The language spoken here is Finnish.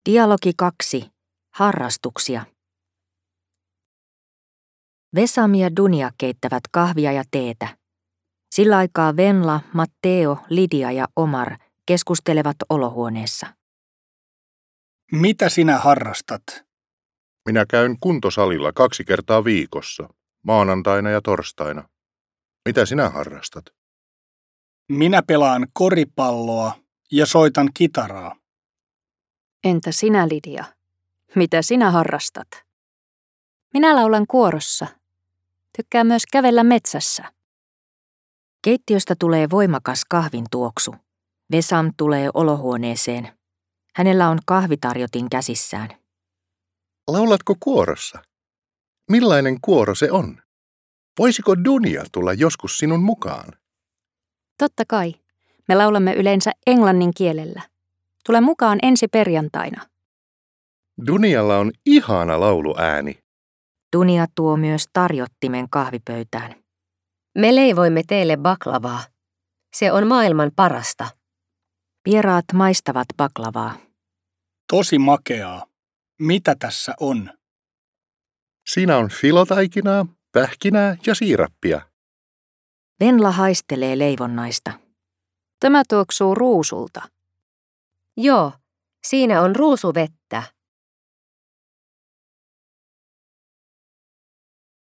Dialogi 2. Harrastuksia. Wesam ja Dunia keittävät kahvia ja teetä. Sillä aikaa Venla, Matteo, Lydia ja Omar keskustelevat olohuoneessa. Mitä sinä harrastat? Minä käyn kuntosalilla 2 kertaa viikossa, maanantaina ja torstaina. Mitä sinä harrastat? Minä pelaan koripalloa ja soitan kitaraa. Entä sinä, Lydia? Mitä sinä harrastat? Minä laulan kuorossa. Tykkään myös kävellä metsässä. Keittiöstä tulee voimakas kahvin tuoksu. Wesam tulee olohuoneeseen. Hänellä on kahvitarjotin käsissään. Laulatko kuorossa? Millainen kuoro se on? Voisiko Dunia tulla joskus sinun mukaan? Totta kai. Me laulamme yleensä englannin kielellä. Tule mukaan ensi perjantaina. Dunialla on ihana lauluääni. Dunia tuo myös tarjottimen kahvipöytään. Me leivoimme teille baklavaa. Se on maailman parasta. Vieraat maistavat baklavaa. Tosi makeaa. Mitä tässä on? Siinä on filotaikinaa, pähkinää ja siirappia. Venla haistelee leivonnaista. Tämä tuoksuu ruusulta. Joo, siinä on ruusuvettä